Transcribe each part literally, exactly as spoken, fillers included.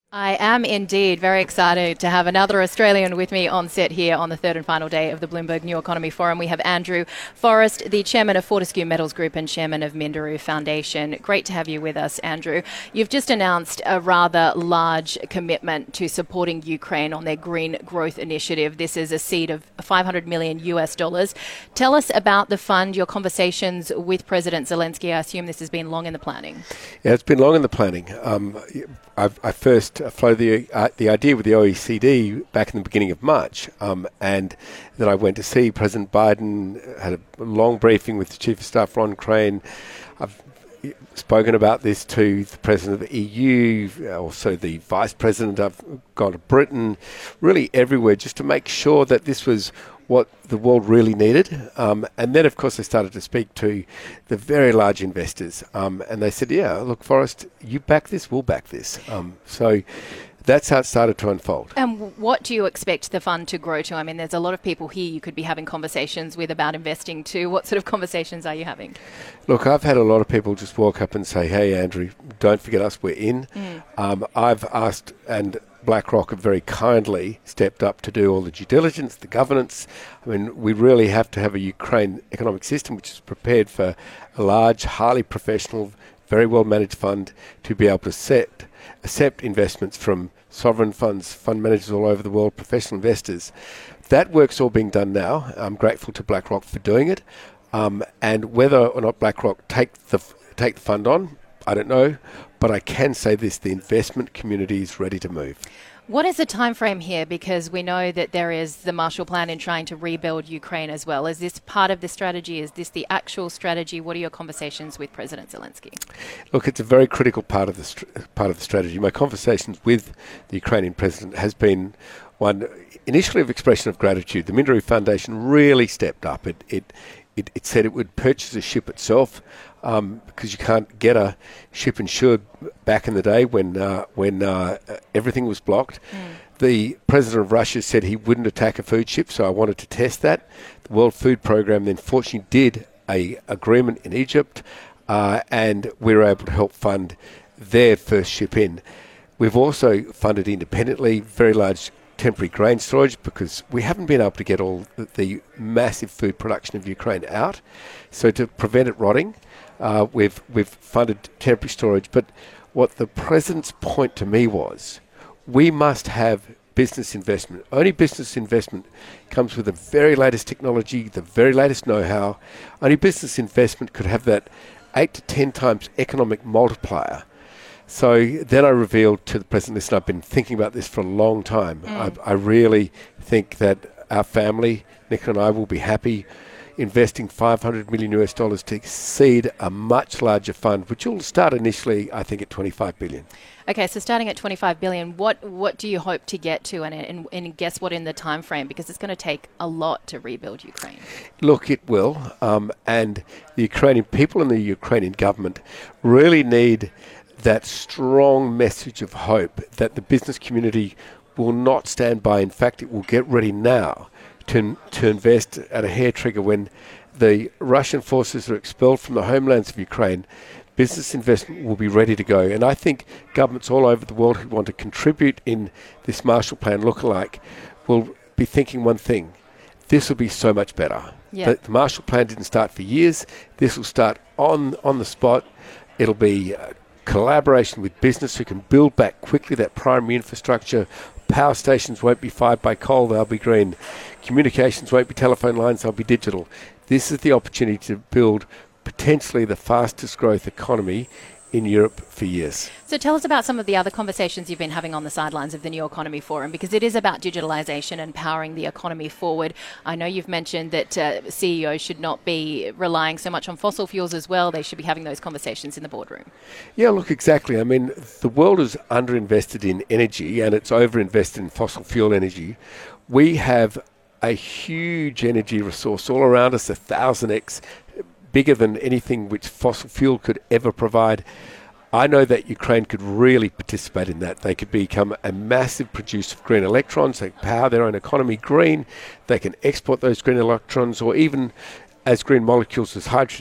I am indeed very excited to have another Australian with me on set here on the third and final day of the Bloomberg New Economy Forum. We have Andrew Forrest, the chairman of Fortescue Metals Group and chairman of Minderoo Foundation. Great to have you with us, Andrew. You've just announced a rather large commitment to supporting Ukraine on their Green Growth Initiative. This is a seed of five hundred million U S dollars. Tell us about the fund, your conversations with President Zelensky. I assume this has been long in the planning. Yeah, it's been long in the planning. Um, I've, I first floated the uh, the idea with the O E C D back in the beginning of March, um, and then I went to see President Biden, had a long briefing with the Chief of Staff, Ron Crane. I've spoken about this to the President of the E U, also the Vice President. I've gone to Britain, really everywhere, just to make sure that this was what the world really needed. Um, and then, of course, I started to speak to the very large investors. Um, and they said, yeah, look, Forrest, you back this, we'll back this. Um, so that's how it started to unfold. And what do you expect the fund to grow to? I mean, there's a lot of people here you could be having conversations with about investing too. What sort of conversations are you having? Look, I've had a lot of people just walk up and say, hey, Andrew, don't forget us, we're in. Mm. Um, I've asked, and BlackRock have very kindly stepped up to do all the due diligence, the governance. I mean, we really have to have a Ukraine economic system which is prepared for a large, highly professional, very well-managed fund to be able to set, accept investments from sovereign funds, fund managers all over the world, professional investors. That work's all being done now. I'm grateful to BlackRock for doing it. Um, and whether or not BlackRock take the, take the fund on, I don't know, but I can say this, the investment community is ready to move. What is the time frame here? Because we know that there is the Marshall Plan in trying to rebuild Ukraine as well. Is this part of the strategy? Is this the actual strategy? What are your conversations with President Zelensky? Look, it's a very critical part of the st- part of the strategy. My conversations with the Ukrainian president has been one initially of expression of gratitude. The Minderoo Foundation really stepped up. It it it, it said it would purchase a ship itself. Um, because you can't get a ship insured back in the day when uh, when uh, everything was blocked. Mm. The president of Russia said he wouldn't attack a food ship, so I wanted to test that. The World Food Programme then fortunately did a agreement in Egypt, uh, and we were able to help fund their first ship in. We've also funded independently very large temporary grain storage because we haven't been able to get all the, the massive food production of Ukraine out. So to prevent it rotting, Uh, we've we've funded temporary storage, but what the president's point to me was, we must have business investment. Only business investment comes with the very latest technology, the very latest know-how. Only business investment could have that eight to ten times economic multiplier. So then I revealed to the president, listen, I've been thinking about this for a long time. Mm. I, I really think that our family, Nick and I, will be happy investing five hundred million U S dollars to exceed a much larger fund, which will start initially, I think, at twenty-five billion. Okay, so starting at twenty-five billion, what what do you hope to get to, and, and, and guess what in the time frame? Because it's going to take a lot to rebuild Ukraine. Look, it will, um, and the Ukrainian people and the Ukrainian government really need that strong message of hope that the business community will not stand by. In fact, it will get ready now To, to invest at a hair trigger when the Russian forces are expelled from the homelands of Ukraine. Business investment will be ready to go. And I think governments all over the world who want to contribute in this Marshall Plan lookalike will be thinking one thing. This will be so much better. Yeah. The, the Marshall Plan didn't start for years. This will start on, on the spot. It'll be uh, collaboration with business who can build back quickly that primary infrastructure. Power stations won't be fired by coal, they'll be green. Communications won't be telephone lines, they'll be digital. This is the opportunity to build potentially the fastest growth economy in Europe for years. So tell us about some of the other conversations you've been having on the sidelines of the New Economy Forum, because it is about digitalisation and powering the economy forward. I know you've mentioned that uh, C E Os should not be relying so much on fossil fuels as well. They should be having those conversations in the boardroom. Yeah, look, exactly. I mean, the world is underinvested in energy and it's overinvested in fossil fuel energy. We have a huge energy resource all around us, a thousand X bigger than anything which fossil fuel could ever provide. I know that Ukraine could really participate in that. They could become a massive producer of green electrons. They can power their own economy green. They can export those green electrons, or even as green molecules as hydrogen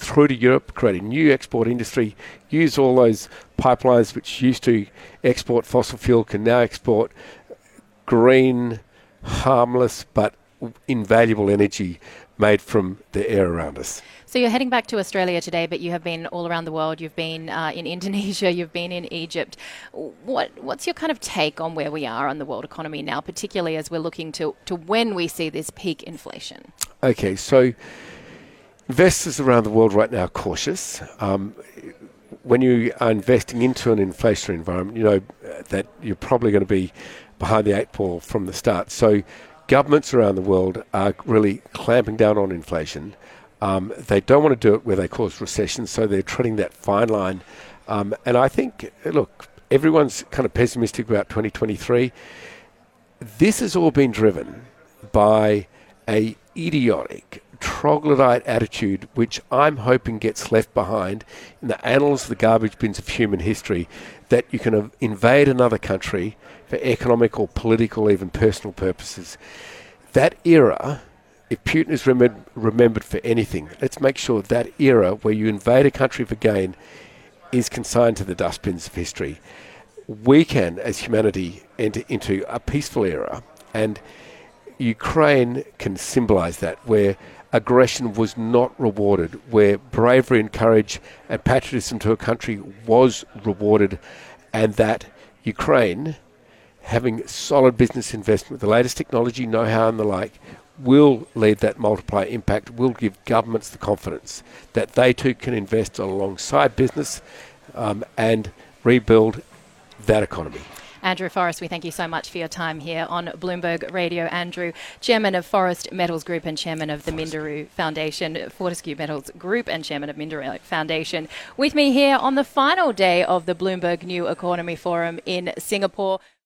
through to Europe, create a new export industry, use all those pipelines which used to export fossil fuel can now export green, harmless but invaluable energy made from the air around us. So you're heading back to Australia today, but you have been all around the world. You've been uh, in Indonesia, you've been in Egypt. What What's your kind of take on where we are on the world economy now, particularly as we're looking to, to when we see this peak inflation? Okay, so investors around the world right now are cautious. Um, when you are investing into an inflationary environment, you know that you're probably going to be behind the eight ball from the start. So governments around the world are really clamping down on inflation. Um, they don't want to do it where they cause recession, so they're treading that fine line. Um, and I think, look, everyone's kind of pessimistic about twenty twenty-three. This has all been driven by a idiotic, troglodyte attitude, which I'm hoping gets left behind in the annals of the garbage bins of human history, that you can invade another country for economic or political, even personal purposes. That era, if Putin is remem- remembered for anything, let's make sure that era where you invade a country for gain is consigned to the dustbins of history. We can, as humanity, enter into a peaceful era, and Ukraine can symbolise that, where aggression was not rewarded, where bravery and courage and patriotism to a country was rewarded, and that Ukraine, having solid business investment, the latest technology, know-how and the like, will lead that multiplier impact, will give governments the confidence that they too can invest alongside business um, and rebuild that economy. Andrew Forrest, we thank you so much for your time here on Bloomberg Radio. Andrew, Chairman of Forrest Metals Group and Chairman of the Minderoo Foundation, Fortescue Metals Group and Chairman of Minderoo Foundation, with me here on the final day of the Bloomberg New Economy Forum in Singapore.